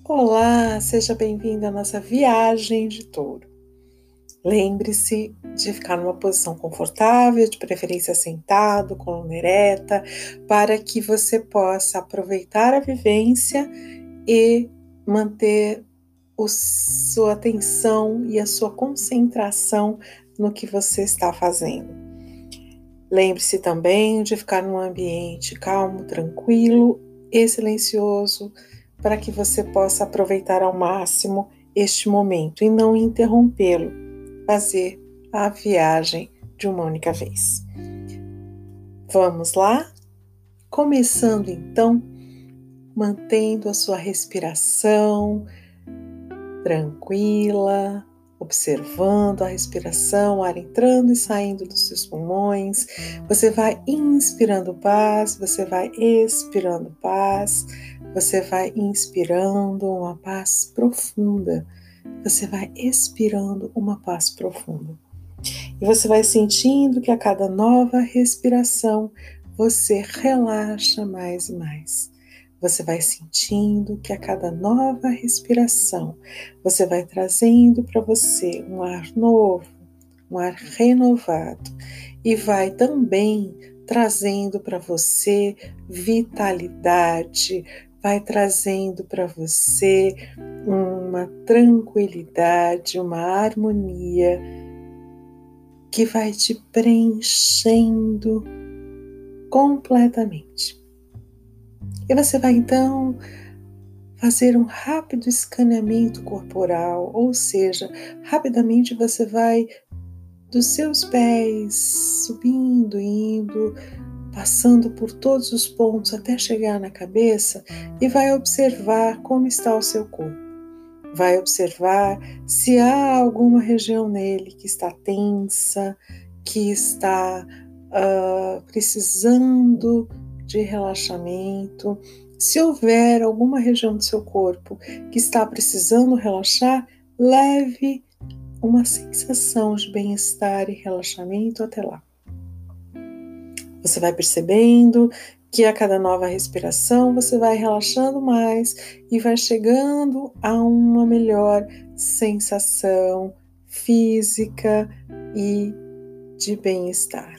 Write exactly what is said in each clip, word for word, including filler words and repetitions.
Olá, seja bem-vindo à nossa viagem de touro. Lembre-se de ficar numa posição confortável, de preferência sentado, coluna ereta, para que você possa aproveitar a vivência e manter a sua atenção e a sua concentração no que você está fazendo. Lembre-se também de ficar num ambiente calmo, tranquilo e silencioso, para que você possa aproveitar ao máximo este momento e não interrompê-lo, fazer a viagem de uma única vez. Vamos lá? Começando então, mantendo a sua respiração tranquila, observando a respiração, o ar entrando e saindo dos seus pulmões. Você vai inspirando paz, você vai expirando paz, você vai inspirando uma paz profunda, você vai expirando uma paz profunda. E você vai sentindo que a cada nova respiração você relaxa mais e mais. Você vai sentindo que a cada nova respiração você vai trazendo para você um ar novo, um ar renovado, e vai também trazendo para você vitalidade, vai trazendo para você uma tranquilidade, uma harmonia que vai te preenchendo completamente. E você vai então fazer um rápido escaneamento corporal, ou seja, rapidamente você vai dos seus pés subindo, indo, passando por todos os pontos até chegar na cabeça e vai observar como está o seu corpo. Vai observar se há alguma região nele que está tensa, que está uh, precisando de relaxamento. Se houver alguma região do seu corpo que está precisando relaxar, leve uma sensação de bem-estar e relaxamento até lá. Você vai percebendo que a cada nova respiração você vai relaxando mais e vai chegando a uma melhor sensação física e de bem-estar.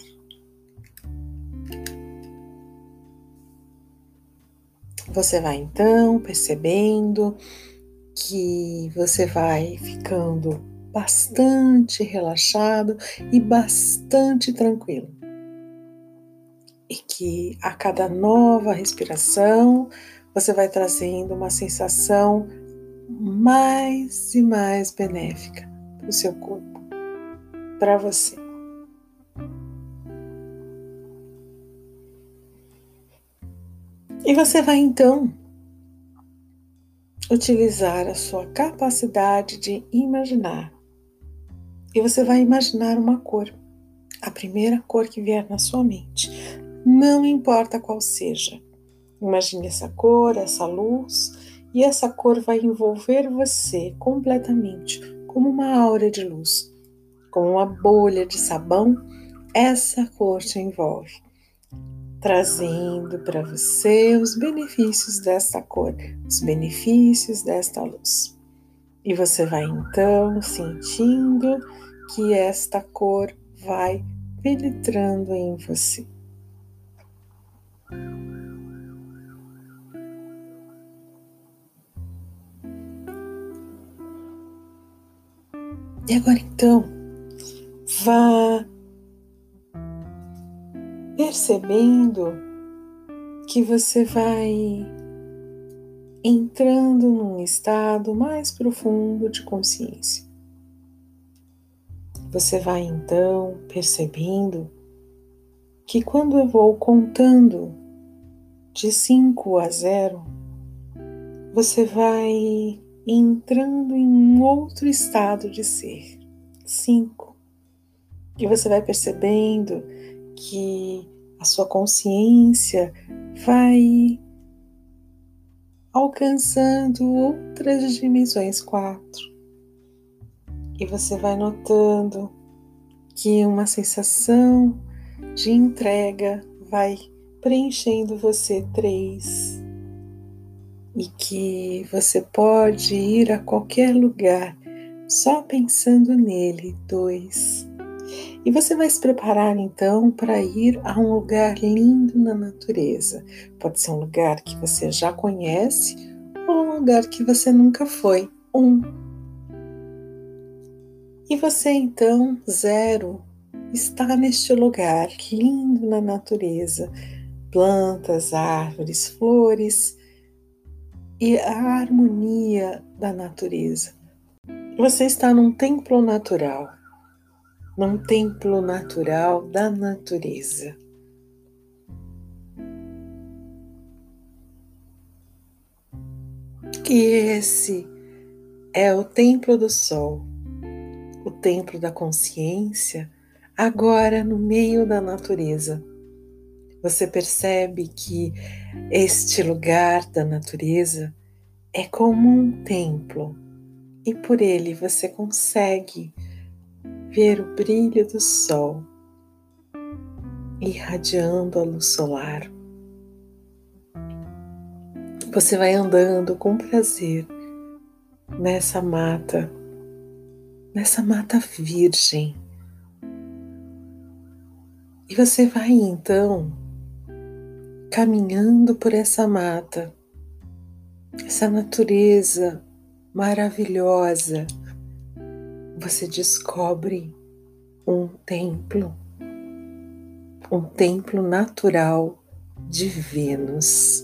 Você vai então percebendo que você vai ficando bastante relaxado e bastante tranquilo. E que a cada nova respiração você vai trazendo uma sensação mais e mais benéfica para o seu corpo, para você. E você vai então utilizar a sua capacidade de imaginar. E você vai imaginar uma cor, a primeira cor que vier na sua mente. Não importa qual seja. Imagine essa cor, essa luz, e essa cor vai envolver você completamente, como uma aura de luz, como uma bolha de sabão. Essa cor te envolve, trazendo para você os benefícios desta cor, os benefícios desta luz. E você vai então sentindo que esta cor vai penetrando em você. E agora então, vá percebendo que você vai entrando num estado mais profundo de consciência. Você vai então percebendo que quando eu vou contando de cinco a zero, você vai entrando em um outro estado de ser. Cinco. E você vai percebendo que a sua consciência vai alcançando outras dimensões. Quatro. E você vai notando que uma sensação de entrega vai preenchendo você. Três. e que você pode ir a qualquer lugar só pensando nele. Dois. E você vai se preparar então para ir a um lugar lindo na natureza. Pode ser um lugar que você já conhece ou um lugar que você nunca foi. Um. E você então, zero, está neste lugar lindo na natureza. Plantas, árvores, flores e a harmonia da natureza. Você está num templo natural, num templo natural da natureza. E esse é o templo do sol, o templo da consciência, agora no meio da natureza. Você percebe que este lugar da natureza é como um templo e por ele você consegue ver o brilho do sol irradiando a luz solar. Você vai andando com prazer nessa mata, nessa mata virgem. E você vai então caminhando por essa mata, essa natureza maravilhosa. Você descobre um templo, um templo natural de Vênus,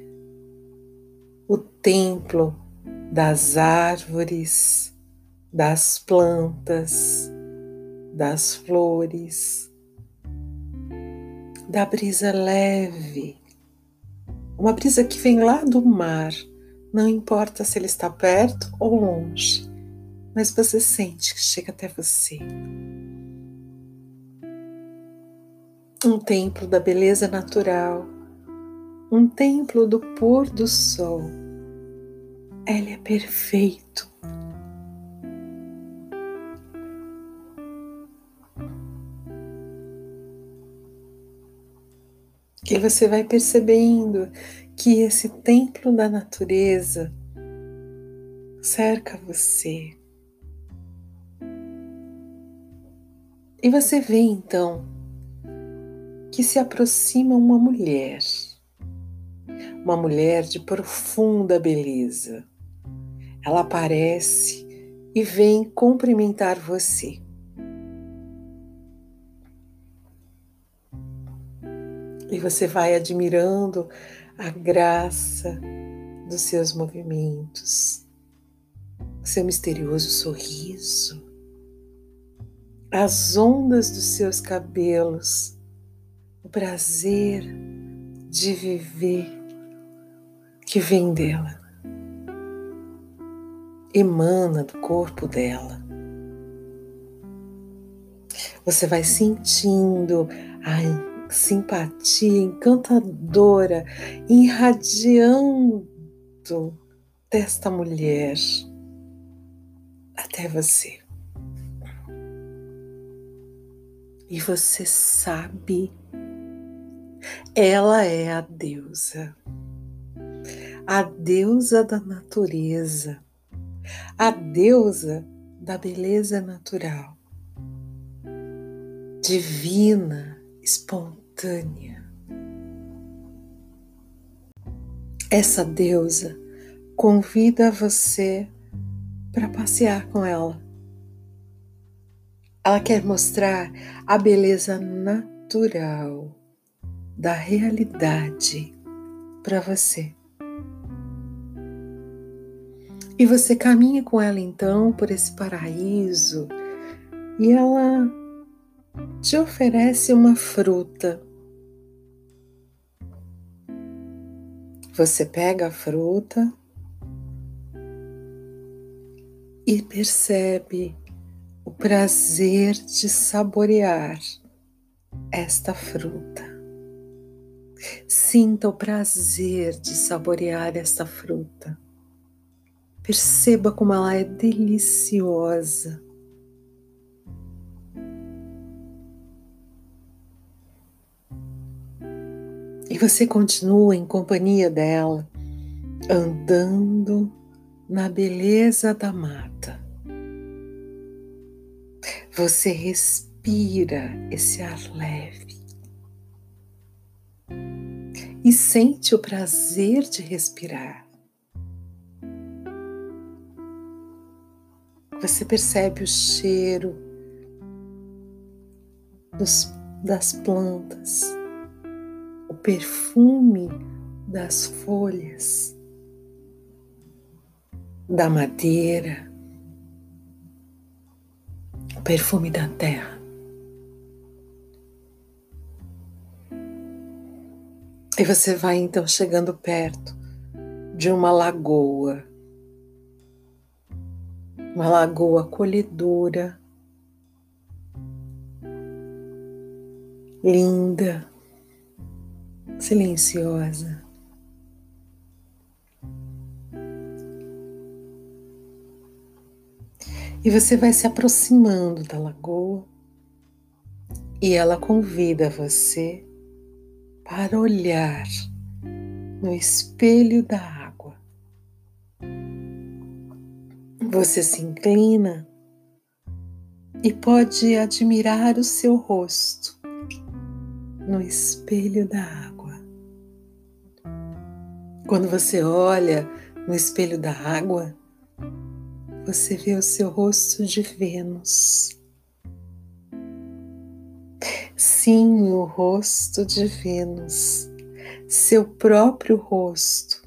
o templo das árvores, das plantas, das flores, da brisa leve, uma brisa que vem lá do mar, não importa se ele está perto ou longe, mas você sente que chega até você. Um templo da beleza natural, um templo do pôr do sol. Ele é perfeito. E você vai percebendo que esse templo da natureza cerca você. E você vê então que se aproxima uma mulher, uma mulher de profunda beleza. Ela aparece e vem cumprimentar você. E você vai admirando a graça dos seus movimentos, o seu misterioso sorriso, as ondas dos seus cabelos, o prazer de viver que vem dela, emana do corpo dela. Você vai sentindo a simpatia encantadora irradiando desta mulher até você. E você sabe, ela é a deusa, a deusa da natureza, a deusa da beleza natural, divina, espontânea. Essa deusa convida você para passear com ela. Ela quer mostrar a beleza natural da realidade para você. E você caminha com ela então por esse paraíso e ela te oferece uma fruta. Você pega a fruta e percebe o prazer de saborear esta fruta. Sinta o prazer de saborear esta fruta. Perceba como ela é deliciosa. E você continua em companhia dela, andando na beleza da mata. Você respira esse ar leve e sente o prazer de respirar. Você percebe o cheiro dos, das plantas, o perfume das folhas, da madeira, o perfume da terra. E você vai então chegando perto de uma lagoa, uma lagoa acolhedora, linda, silenciosa. E você vai se aproximando da lagoa e ela convida você para olhar no espelho da água. Você se inclina e pode admirar o seu rosto no espelho da água. Quando você olha no espelho da água, você vê o seu rosto de Vênus. Sim, o rosto de Vênus, seu próprio rosto.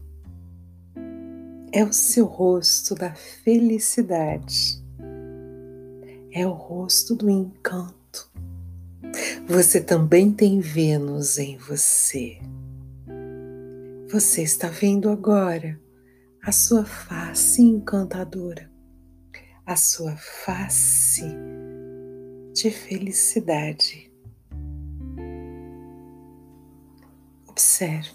É o seu rosto da felicidade. É o rosto do encanto. Você também tem Vênus em você. Você está vendo agora a sua face encantadora, a sua face de felicidade. Observe.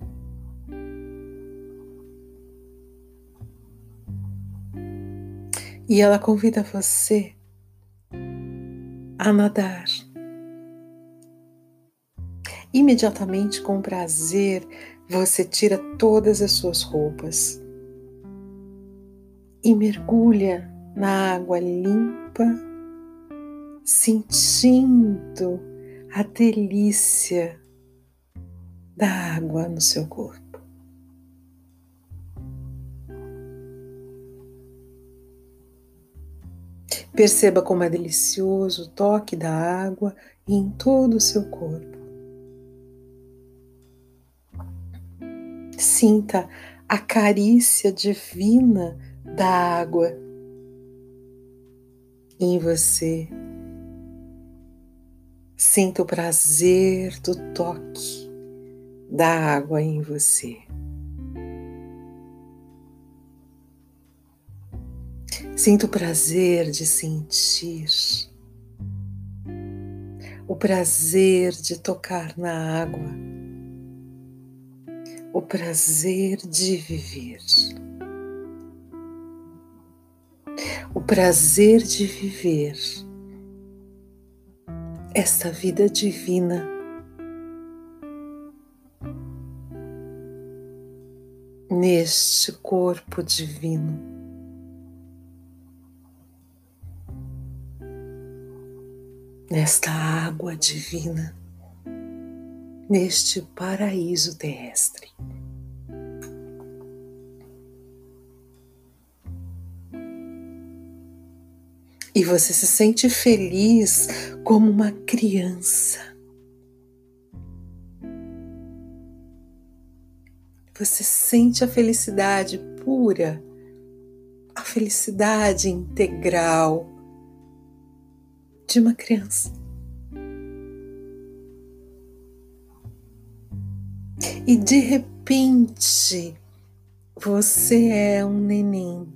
E ela convida você a nadar. Imediatamente, com prazer, você tira todas as suas roupas e mergulha na água limpa, sentindo a delícia da água no seu corpo. Perceba como é delicioso o toque da água em todo o seu corpo. Sinta a carícia divina da água em você. Sinta o prazer do toque da água em você. Sinta o prazer de sentir, o prazer de tocar na água, o prazer de viver, o prazer de viver esta vida divina, neste corpo divino. Nesta água divina, neste paraíso terrestre. E você se sente feliz como uma criança. Você sente a felicidade pura, a felicidade integral de uma criança. E de repente, você é um neném.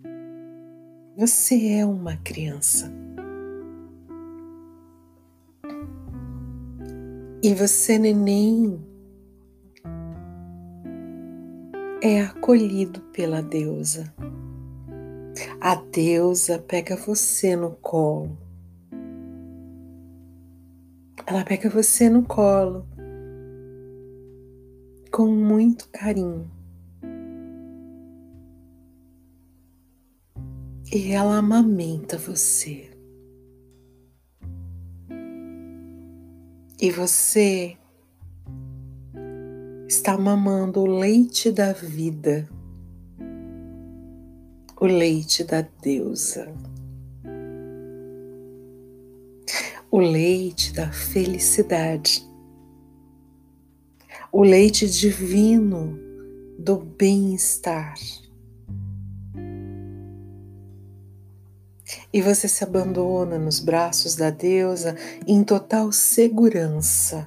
Você é uma criança. E você, neném, é acolhido pela deusa. A deusa pega você no colo. Ela pega você no colo com muito carinho. e ela amamenta você. E você está mamando o leite da vida, o leite da deusa, o leite da felicidade, o leite divino do bem-estar. E você se abandona nos braços da deusa em total segurança.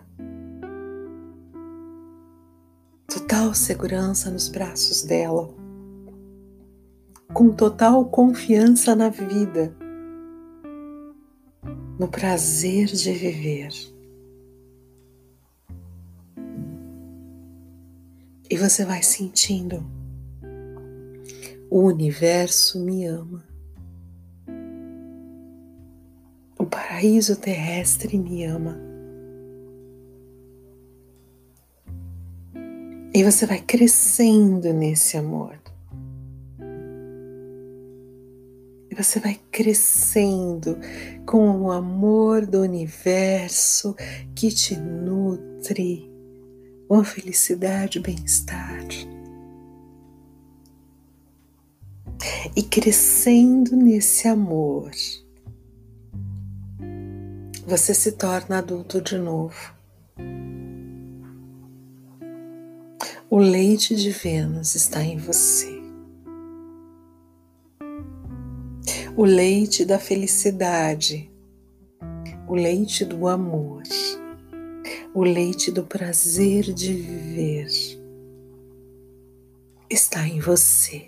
Total segurança nos braços dela. Com total confiança na vida. No prazer de viver. E você vai sentindo: o universo me ama. O paraíso terrestre me ama. E você vai crescendo nesse amor. E você vai crescendo com o amor do universo que te nutre com felicidade e bem-estar. E crescendo nesse amor, você se torna adulto de novo. O leite de Vênus está em você. O leite da felicidade, o leite do amor, o leite do prazer de viver está em você.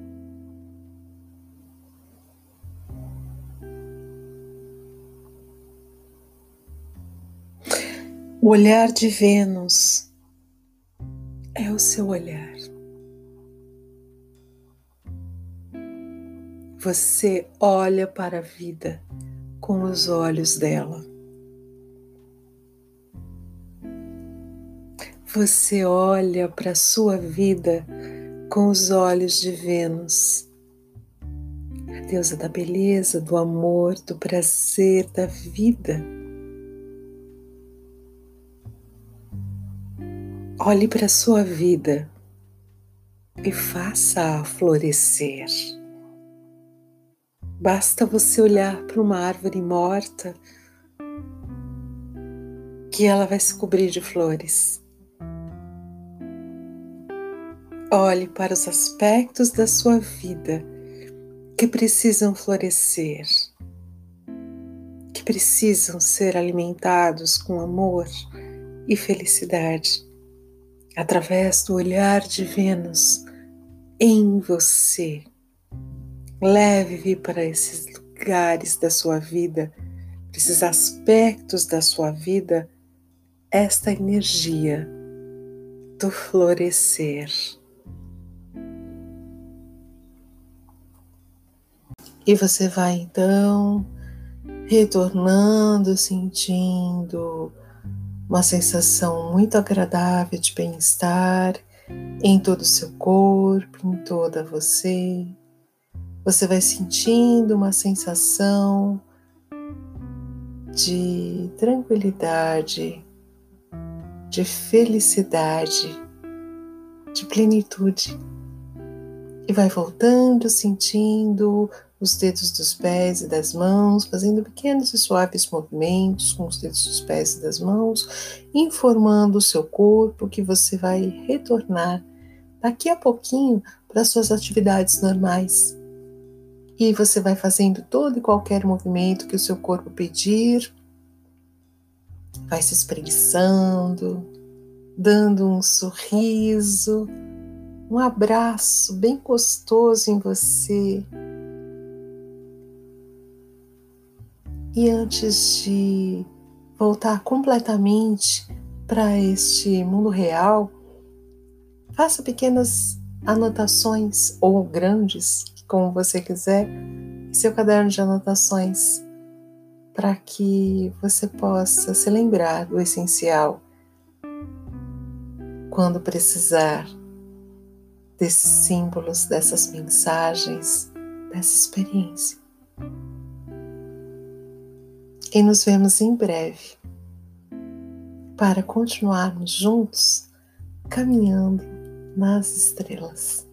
O olhar de Vênus é o seu olhar. Você olha para a vida com os olhos dela. Você olha para a sua vida com os olhos de Vênus, a deusa da beleza, do amor, do prazer, da vida. Olhe para a sua vida e faça-a florescer. Basta você olhar para uma árvore morta que ela vai se cobrir de flores. Olhe para os aspectos da sua vida que precisam florescer, que precisam ser alimentados com amor e felicidade, através do olhar de Vênus em você. Leve para esses lugares da sua vida, para esses aspectos da sua vida, esta energia do florescer. E você vai então retornando, sentindo uma sensação muito agradável de bem-estar em todo o seu corpo, em toda você. Você vai sentindo uma sensação de tranquilidade, de felicidade, de plenitude. E vai voltando, sentindo os dedos dos pés e das mãos, fazendo pequenos e suaves movimentos com os dedos dos pés e das mãos, informando o seu corpo que você vai retornar daqui a pouquinho para suas atividades normais. E você vai fazendo todo e qualquer movimento que o seu corpo pedir, vai se espreguiçando, dando um sorriso, um abraço bem gostoso em você. E antes de voltar completamente para este mundo real, faça pequenas anotações ou grandes, como você quiser, em seu caderno de anotações, para que você possa se lembrar do essencial quando precisar desses símbolos, dessas mensagens, dessa experiência. E nos vemos em breve para continuarmos juntos caminhando nas estrelas.